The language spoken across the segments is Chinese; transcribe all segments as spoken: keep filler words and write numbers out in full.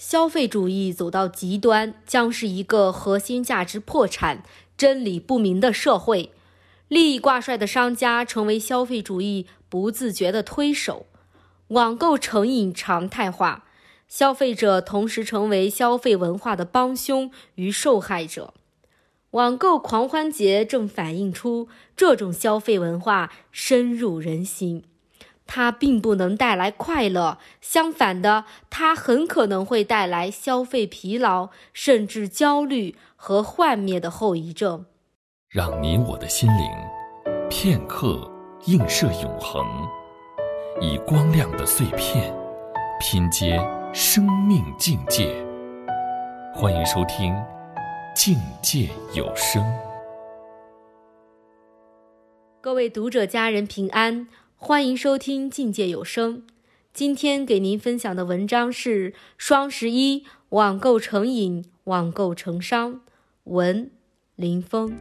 消费主义走到极端，将是一个核心价值破产、真理不明的社会。利益挂帅的商家成为消费主义不自觉的推手，网购成瘾常态化，消费者同时成为消费文化的帮凶与受害者。网购狂欢节正反映出这种消费文化深入人心。它并不能带来快乐，相反的，它很可能会带来消费疲劳，甚至焦虑和幻灭的后遗症。 让你我的心灵片刻映射永恒，以光亮的碎片拼接生命境界。欢迎收听境界有声。 各位读者家人平安，欢迎收听境界有声。今天给您分享的文章是双十一网购成瘾，网购成伤，文林峰。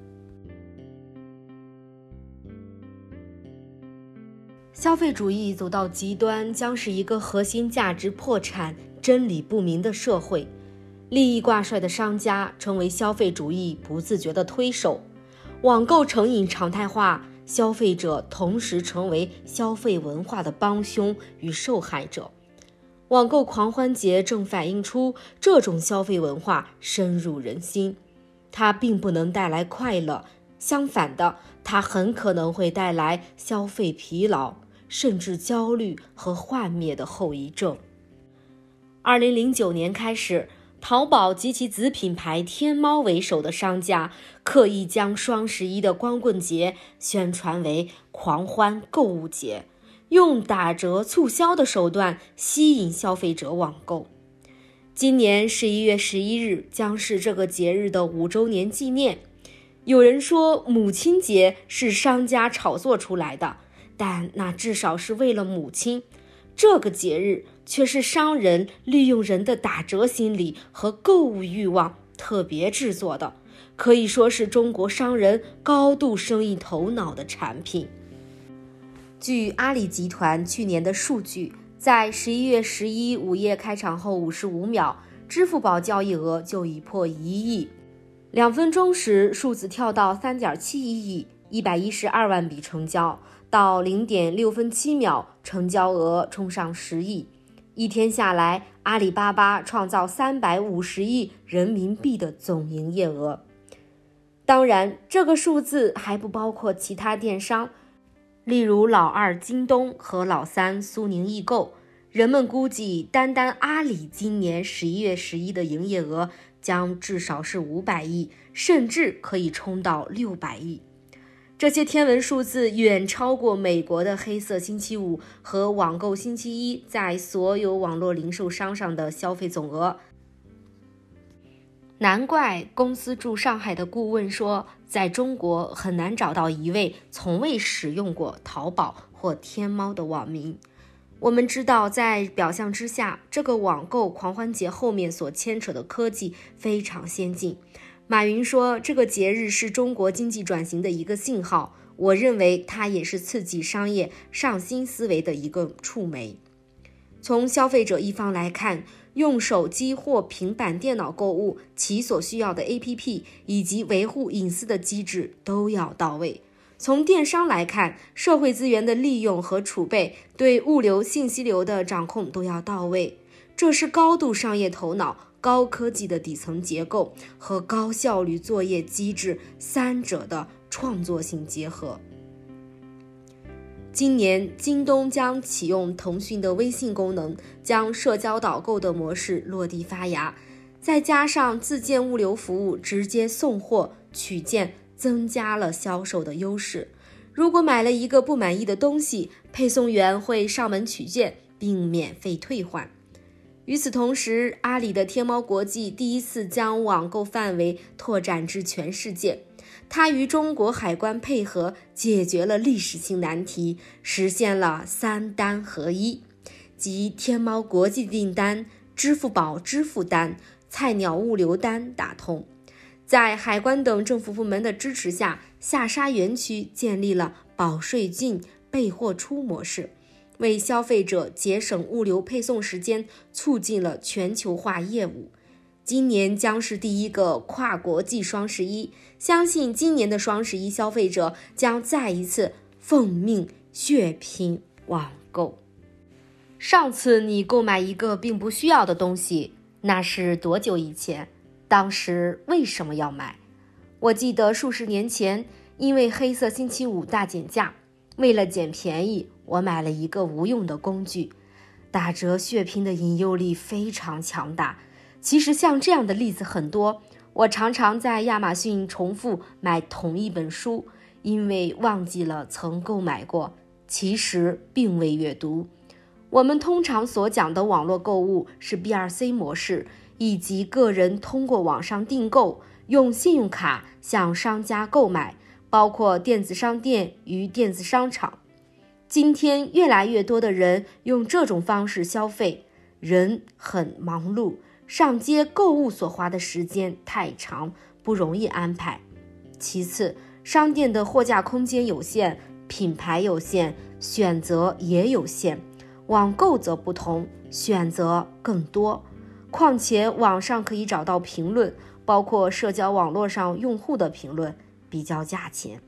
消费主义走到极端，将是一个核心价值破产、真理不明的社会。利益挂帅的商家成为消费主义不自觉的推手，网购成瘾常态化，消费者同时成为消费文化的帮凶与受害者。网购狂欢节正反映出这种消费文化深入人心。它并不能带来快乐，相反的，它很可能会带来消费疲劳，甚至焦虑和幻灭的后遗症。二零零九年开始，淘宝及其子品牌天猫为首的商家刻意将双十一的光棍节宣传为狂欢购物节，用打折促销的手段吸引消费者网购。今年十一月十一日将是这个节日的五周年纪念。有人说母亲节是商家炒作出来的，但那至少是为了母亲。这个节日却是商人利用人的打折心理和购物欲望特别制作的，可以说是中国商人高度生意头脑的产品。据阿里集团去年的数据，在十一月十一午夜开场后五十五秒，支付宝交易额就已破一亿。两分钟时，数字跳到 三点七一亿，一百一十二万笔成交。到零点六分七秒，成交额冲上十亿。一天下来，阿里巴巴创造三百五十亿人民币的总营业额。当然，这个数字还不包括其他电商，例如老二京东和老三苏宁易购。人们估计，单单阿里今年十一月十一的营业额将至少是五百亿，甚至可以冲到六百亿。这些天文数字远超过美国的黑色星期五和网购星期一在所有网络零售商上的消费总额。难怪公司驻上海的顾问说，在中国很难找到一位从未使用过淘宝或天猫的网民。我们知道，在表象之下，这个网购狂欢节后面所牵扯的科技非常先进。马云说，这个节日是中国经济转型的一个信号，我认为它也是刺激商业上新思维的一个触媒。从消费者一方来看，用手机或平板电脑购物，其所需要的 A P P 以及维护隐私的机制都要到位。从电商来看，社会资源的利用和储备，对物流信息流的掌控都要到位。这是高度商业头脑、高科技的底层结构和高效率作业机制三者的创作性结合。今年，京东将启用腾讯的微信功能，将社交导购的模式落地发芽，再加上自建物流服务，直接送货取件，增加了销售的优势。如果买了一个不满意的东西，配送员会上门取件并免费退换。与此同时，阿里的天猫国际第一次将网购范围拓展至全世界。它与中国海关配合，解决了历史性难题，实现了三单合一，即天猫国际订单、支付宝支付单、菜鸟物流单打通。在海关等政府部门的支持下，下沙园区建立了保税进备货出模式。 为消费者节省物流配送时间，促进了全球化业务。今年将是第一个跨国际双十一，相信今年的双十一消费者将再一次奉命血拼网购。上次你购买一个并不需要的东西，那是多久以前？当时为什么要买？我记得数十年前，因为黑色星期五大减价，为了捡便宜，我买了一个无用的工具。打折血拼的引诱力非常强大。其实像这样的例子很多，我常常在亚马逊重复买同一本书，因为忘记了曾购买过，其实并未阅读。我们通常所讲的网络购物是 B 二 C 模式，以及个人通过网上订购，用信用卡向商家购买，包括电子商店与电子商场。今天越来越多的人用这种方式消费，人很忙碌，上街购物所花的时间太长，不容易安排。其次，商店的货架空间有限，品牌有限，选择也有限。网购则不同，选择更多。况且网上可以找到评论，包括社交网络上用户的评论，比较价钱。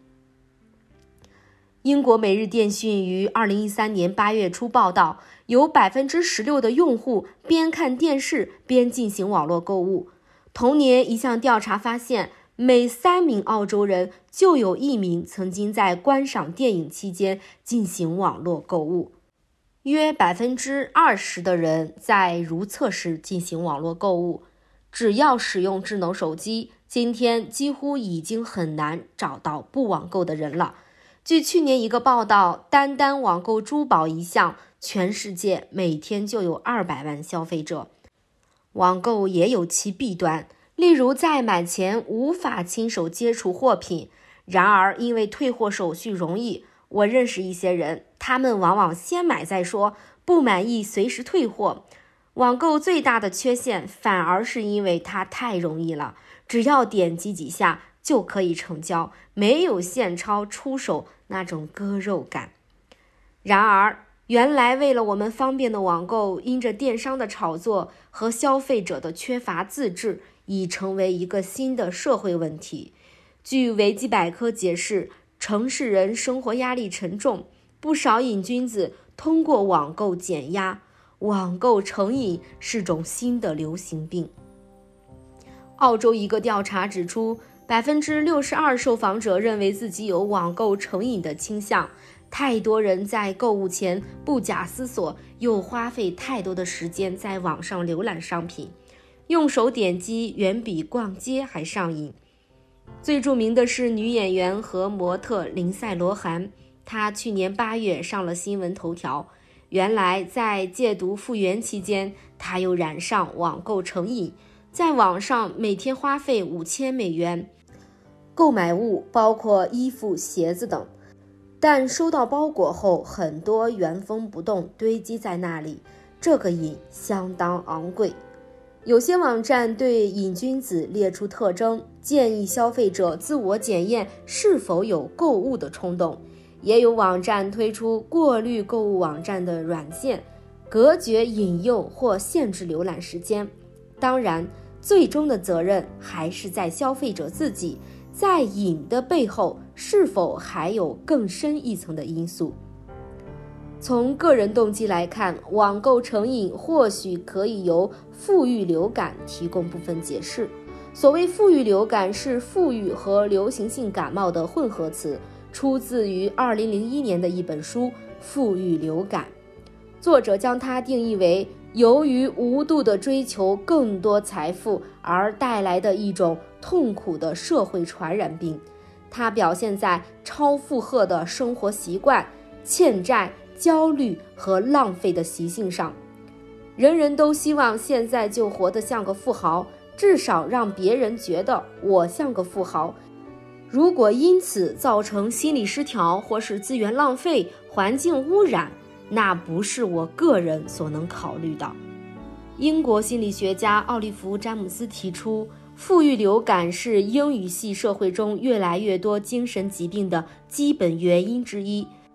英国每日电讯于二零一三年八月初报道，有 百分之十六 的用户边看电视边进行网络购物。同年一项调查发现，每三名澳洲人就有一名曾经在观赏电影期间进行网络购物。约 百分之二十 的人在如厕时进行网络购物。只要使用智能手机，今天几乎已经很难找到不网购的人了。据去年一个报道，单单网购珠宝一项，全世界每天就有二百万消费者。网购也有其弊端，例如在买前无法亲手接触货品，然而因为退货手续容易，我认识一些人，他们往往先买再说，不满意随时退货。网购最大的缺陷反而是因为它太容易了，只要点击几下就可以成交，没有现钞出手那种割肉感。然而，原来为了我们方便的网购，因着电商的炒作和消费者的缺乏自制，已成为一个新的社会问题。据维基百科解释，城市人生活压力沉重，不少瘾君子通过网购减压，网购成瘾是种新的流行病。澳洲一个调查指出， 百分之六十二 受访者认为自己有网购成瘾的倾向。太多人在购物前不假思索，又花费太多的时间在网上浏览商品，用手点击远比逛街还上瘾。最著名的是女演员和模特林赛·罗韩，她去年八月上了新闻头条。原来在戒毒复原期间，她又染上网购成瘾，在网上每天花费五千美元，购买物包括衣服、鞋子等。但收到包裹后，很多原封不动堆积在那里，这个瘾相当昂贵。有些网站对瘾君子列出特征，建议消费者自我检验是否有购物的冲动。也有网站推出过滤购物网站的软件，隔绝引诱或限制浏览时间。当然，最终的责任还是在消费者自己，在瘾的背后是否还有更深一层的因素。从个人动机来看，网购成瘾或许可以由富裕流感提供部分解释。所谓富裕流感是富裕和流行性感冒的混合词，出自于二零零一年的一本书《富裕流感》。作者将它定义为由于无度的追求更多财富而带来的一种痛苦的社会传染病。它表现在超负荷的生活习惯、欠债、焦虑和浪费的习性上。人人都希望现在就活得像个富豪，至少让别人觉得我像个富豪。如果因此造成心理失调或是资源浪费、环境污染，那不是我个人所能考虑的。英国心理学家奥利弗·詹姆斯提出，富裕流感是英语系社会中越来越多精神疾病的基本原因之一。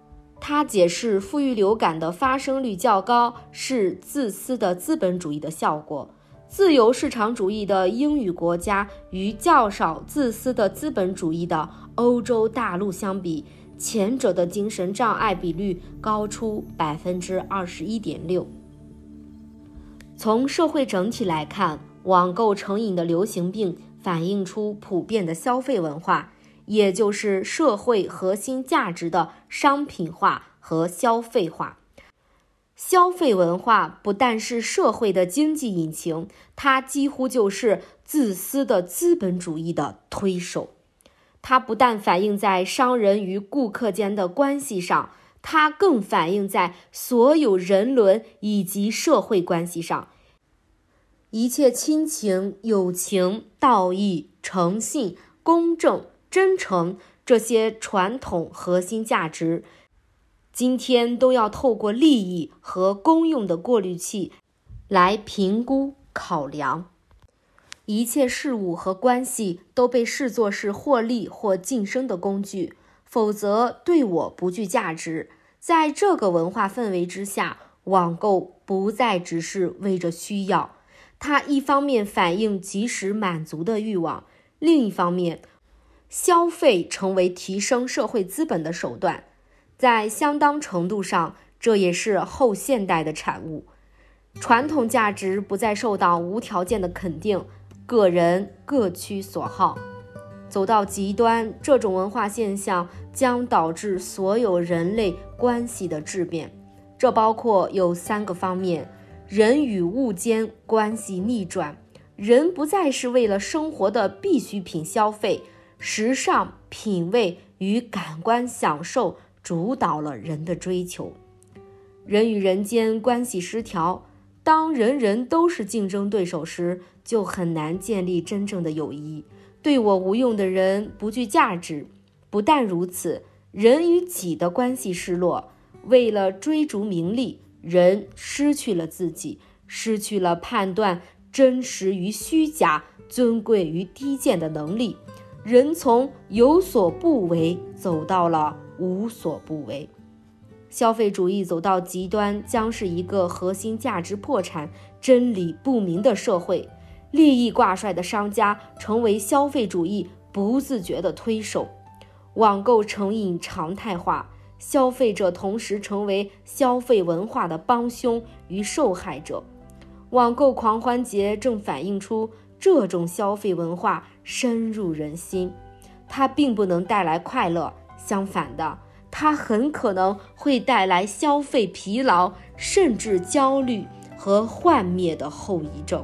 他解释富裕流感的发生率较高是自私的资本主义的效果。自由市场主义的英语国家与较少自私的资本主义的欧洲大陆相比，前者的精神障碍比率高出 百分之二十一点六。 从社会整体来看，网购成瘾的流行病反映出普遍的消费文化，也就是社会核心价值的商品化和消费化。消费文化不但是社会的经济引擎，它几乎就是自私的资本主义的推手。它不但反映在商人与顾客间的关系上，它更反映在所有人伦以及社会关系上。一切亲情、友情、道义、诚信、公正、真诚这些传统核心价值，今天都要透过利益和公用的过滤器来评估考量。一切事物和关系都被视作是获利或晋升的工具，否则对我不具价值。在这个文化氛围之下，网购不再只是为着需要，它一方面反映及时满足的欲望，另一方面，消费成为提升社会资本的手段。在相当程度上，这也是后现代的产物。传统价值不再受到无条件的肯定，个人各取所好。走到极端，这种文化现象将导致所有人类关系的质变。这包括有三个方面：人与物间关系逆转，人不再是为了生活的必需品消费，时尚、品味与感官享受主导了人的追求。人与人间关系失调，当人人都是竞争对手时，就很难建立真正的友谊。对我无用的人不具价值。不但如此，人与己的关系失落，为了追逐名利，人失去了自己，失去了判断真实与虚假、尊贵与低贱的能力。人从有所不为走到了无所不为。消费主义走到极端，将是一个核心价值破产、真理不明的社会。利益挂帅的商家成为消费主义不自觉的推手，网购成瘾常态化，消费者同时成为消费文化的帮凶与受害者。网购狂欢节正反映出这种消费文化深入人心，它并不能带来快乐，相反的，它很可能会带来消费疲劳，甚至焦虑和幻灭的后遗症。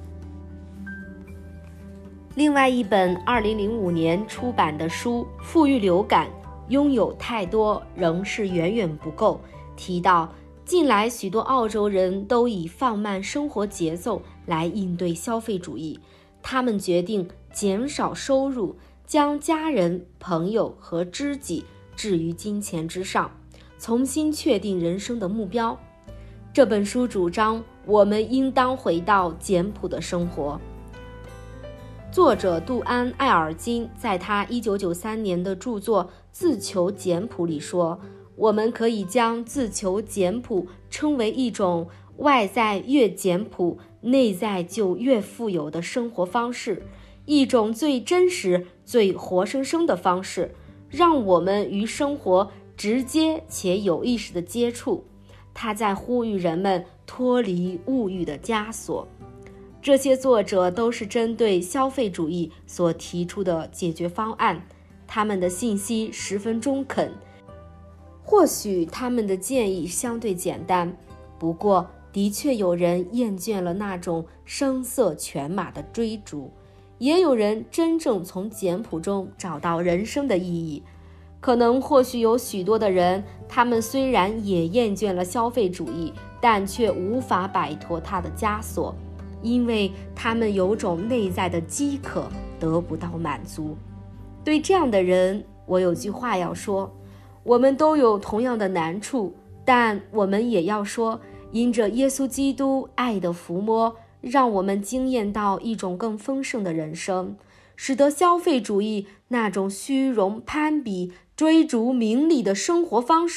另外一本二零零五年出版的书《富裕流感》，拥有太多仍是远远不够，提到近来许多澳洲人都以放慢生活节奏来应对消费主义，他们决定减少收入，将家人、朋友和知己置于金钱之上，重新确定人生的目标。这本书主张我们应当回到简朴的生活。作者杜安·艾尔金在他一九九三年的著作《自求简朴》里说，我们可以将自求简朴称为一种外在越简朴，内在就越富有的生活方式，一种最真实、最活生生的方式，让我们与生活直接且有意识的接触。他在呼吁人们脱离物欲的枷锁。这些作者都是针对消费主义所提出的解决方案，他们的信息十分中肯。或许他们的建议相对简单，不过的确有人厌倦了那种声色犬马的追逐，也有人真正从简朴中找到人生的意义。可能或许有许多的人，他们虽然也厌倦了消费主义，但却无法摆脱它的枷锁，因为他们有种内在的饥渴得不到满足。对这样的人，我有句话要说，我们都有同样的难处，但我们也要说，因着耶稣基督爱的抚摸，让我们经验到一种更丰盛的人生，使得消费主义那种虚荣、攀比、追逐名利的生活方式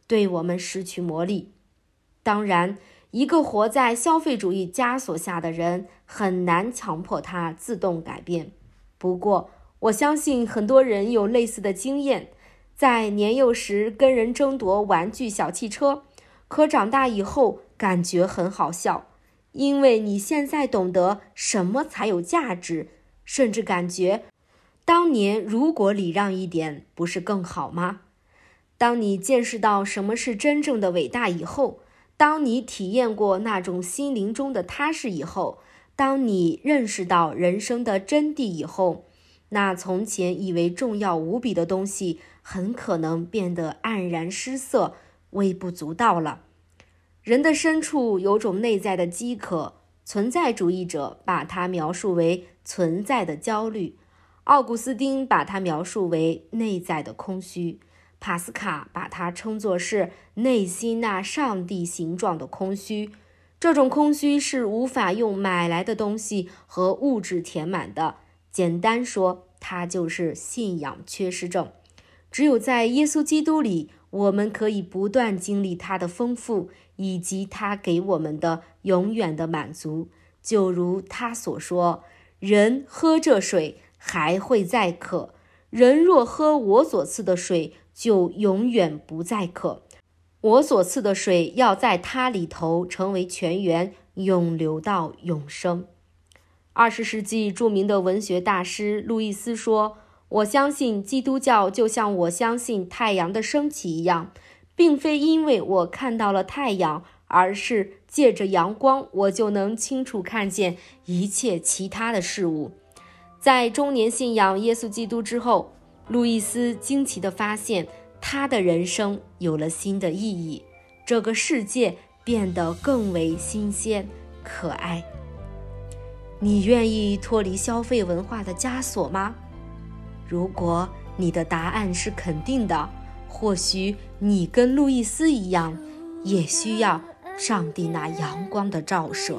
对我们失去魔力。当然，一个活在消费主义枷锁下的人，很难强迫他自动改变。不过，我相信很多人有类似的经验，在年幼时跟人争夺玩具小汽车，可长大以后感觉很好笑，因为你现在懂得什么才有价值，甚至感觉当年如果礼让一点，不是更好吗？当你见识到什么是真正的伟大以后，当你体验过那种心灵中的踏实以后，当你认识到人生的真谛以后，那从前以为重要无比的东西很可能变得黯然失色，微不足道了。人的深处有种内在的饥渴，存在主义者把它描述为存在的焦虑，奥古斯丁把它描述为内在的空虚，帕斯卡把它称作是内心那上帝形状的空虚。这种空虚是无法用买来的东西和物质填满的，简单说，它就是信仰缺失症。只有在耶稣基督里，我们可以不断经历他的丰富，以及他给我们的永远的满足。就如他所说，人喝这水还会再渴，人若喝我所赐的水，就永远不再渴。我所赐的水要在他里头成为泉源，永流到永生。二十世纪著名的文学大师路易斯说，我相信基督教就像我相信太阳的升起一样，并非因为我看到了太阳，而是借着阳光我就能清楚看见一切其他的事物。在中年信仰耶稣基督之后，路易斯惊奇地发现他的人生有了新的意义，这个世界变得更为新鲜可爱。你愿意脱离消费文化的枷锁吗？如果你的答案是肯定的，或许你跟路易斯一样，也需要上帝那阳光的照射。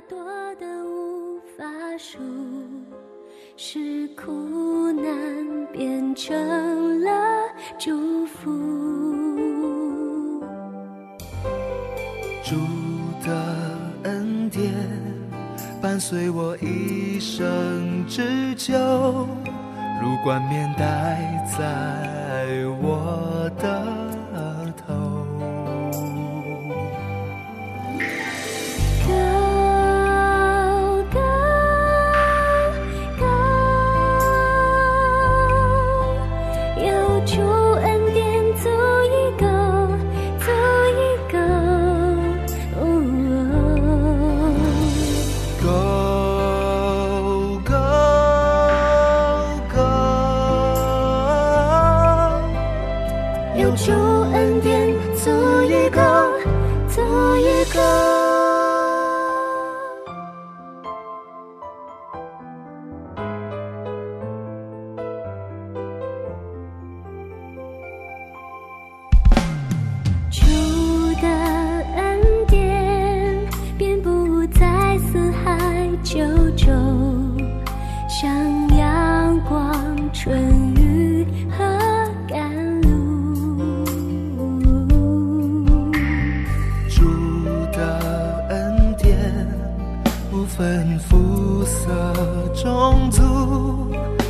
是苦难变成了祝福。 主的恩典伴随我一生之久，如冠冕戴在我的头。 主恩典足以够，足以够。主的恩典遍布在四海九州，像阳光春雨和甘露。 分肤色种族，